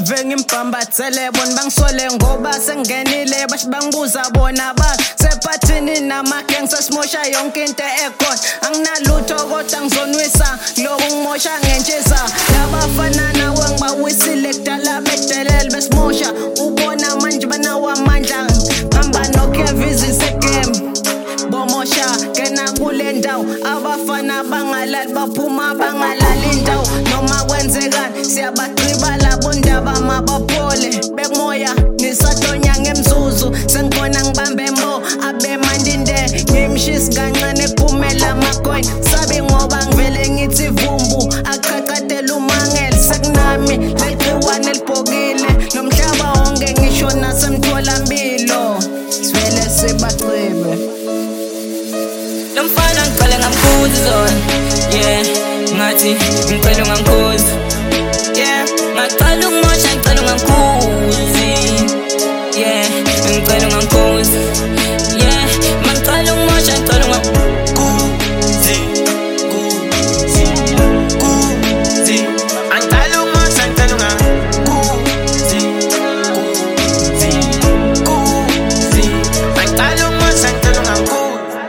ngive ngimbhambathele bona bangisole ngoba sengenile basibangibuza bona ba sephathini namagang sasimosha yonke into ekhona anginalutho kodwa ngizonwisa lokhu ngimosha ngentshisa labafana nawe ngibawisile kudala bedelele besimosha ubona manje banawo amandla hamba noKevizi segame bomosha kena kule ndawo abafana bangalali baphuma bangalali indawo noma kwenzekani siyabagqiba labo ndaba mabaphole bekumoya nisatonya ngemzuzu sengibona ngibambe mbo abe mandinde ngimshisi kancane ephumela amacoin sabe ngoba ngivele ngithi vumbu aqaqatela umangele sekunami leqiwane elibhokile nomhlaba wonke ngisho nasemtholampilo sivele sibacebe Lomfana ngicela ngamkhuza zona yeah ngathi ngicela ungamkhuza yeah ngicela ukmosha ngicela ungamkhuzi yeah ngicela ungamkhuza yeah ngicela ukmosha ngicela ungamkhuzi kuzi kuzi ngicela ukmosha ngicela ungamkhuzi kuzi kuzi ngicela ukmosha ngicela ungamkhuzi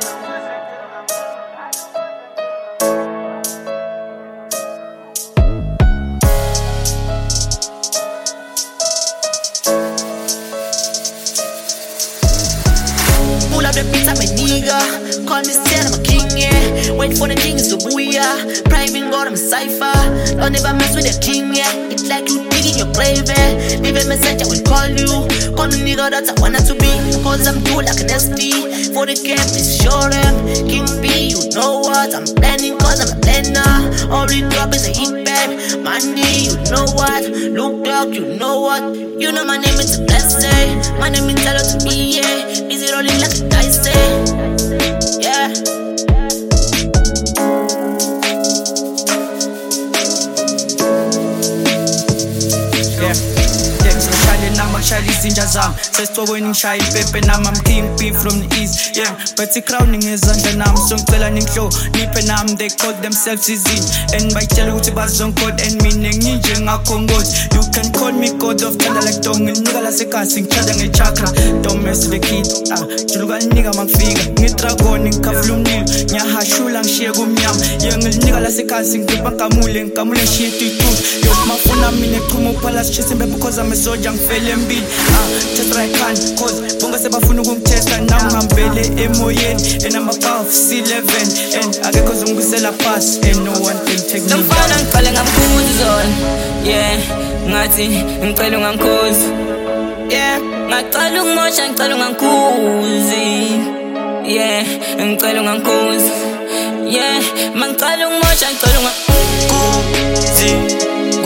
Pull up the beats, I'm a nigga. Call me Stan, I'm a king, yeah. Wait for the kings to booyah. Private God, I'm a cypher. Don't ever mess with the king, yeah. It's like you digging your grave, eh. Leave a message, I will call you. Call me nigga, that's I wanted to be. Cause I'm too like an SD. For the camp, it's sure them. King B, you know what? I'm planning cause I'm a planner. All the drop is a hit, babe. Money, you know what? Look dog, you know what? You know my name is a blessing. My name is Talo to me, yeah. Busy rolling like a dice, yeah. Shali zinja zam sesitokweni ngishaya ipepe nami I'm King B from the east yeah but crowning ngezandla nami so ngicela ningihlo niphe nami they call themselves izini and bayitshela ukuthi bazongcode and mina nginje ngakho ngoti you can call me god of thunder like dong nginika lasekhasi ngichaza ngechakra don't mess with the kid juluka nika mangifika ngidragon ngikhavula umnilo ngiyahashula ngishiye kumnyama yeah nginika lasekhasi ngiba ngamule shit itu yo mafuna mina echuma uphala sichise mbe because I'm a soldier ngifele mbili just right hand cause bonke sebafuna ukungitesta now ngihambele emoyeni and I'm above C11 and akekho zongibisela pass and no one can take me Lomfana ngicela ngamkhuza zona yeah ngathi ngicela ungamkhuza yeah ngicela ukmosha ngicela ungamkhuzi yeah ngicela ungamkhuza yeah ngicela ukmosha ngicela ungamkhuzi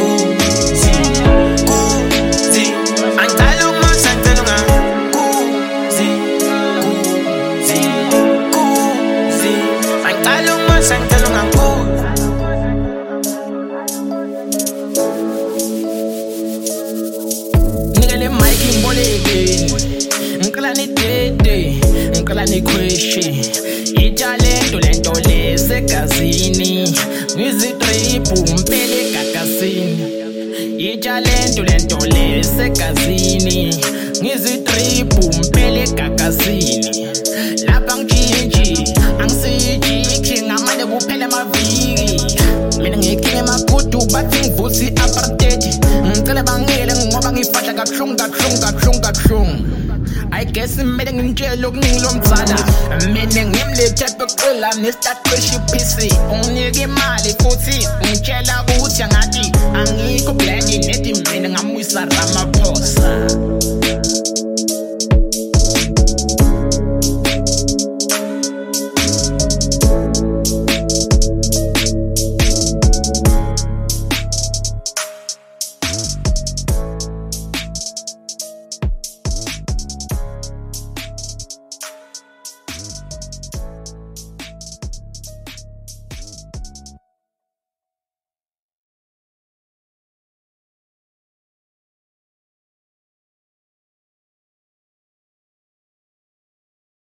ngicela nidede ngicela nikhweshe italento lento lesegazini ngizidripu mpele gagasini italento lento lesegazini ngizidripu mpele gagasini lapha ngijinji angisijiki ngamane kuphela amaviki mina ngikhile makudu bathi ngivusi apartheid ngicela bangele ngoba ngifahla kabuhlungu I guess mele ngintshele okungilomzala mina ngimlethe beqela nestart fresh PC unginike imali futhi ngitshela ukuthi ngathi angikho blend nethi mina ngamwisa Ramaphosa